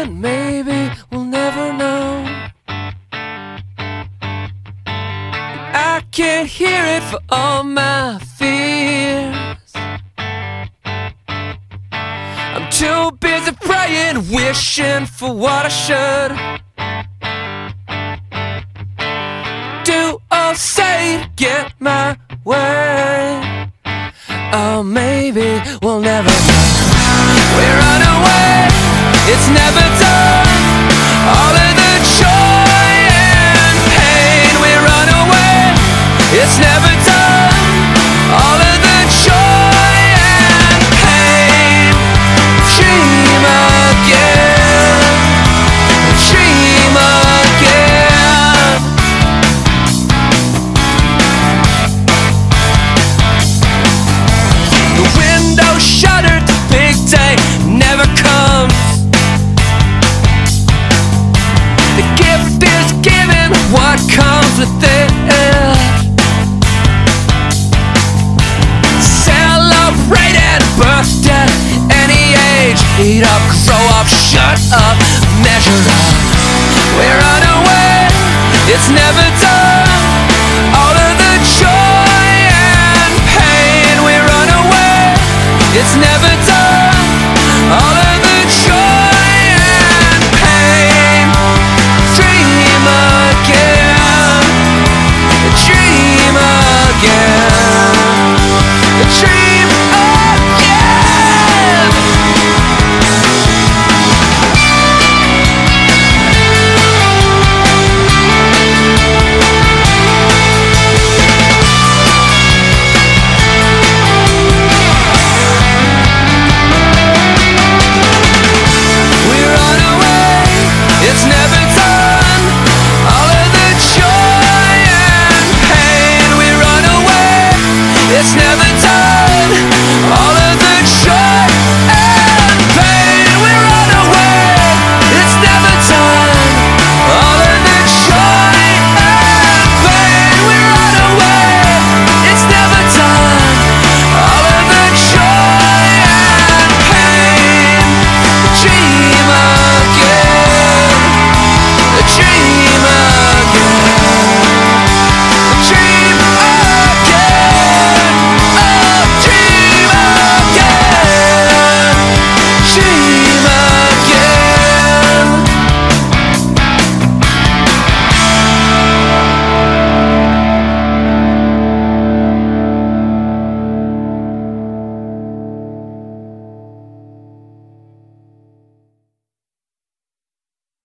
and maybe we'll never know. I can't hear it for all my fears. I'm too busy praying, wishing for what I should do or say to get my way. Oh, maybe we'll never know. We run away, it's never done. All of the joy and pain, we run away, it's never done. All of the joy and pain. Dream again, dream again. The window shuttered, the big day never comes. The gift is given, what comes with it? Celebrate and birthday, any age. Eat up, grow up, shut up, measure up. We run away, it's never done. All of the joy and pain, we run away, it's never done. All of the joy and pain. Dream again, dream again.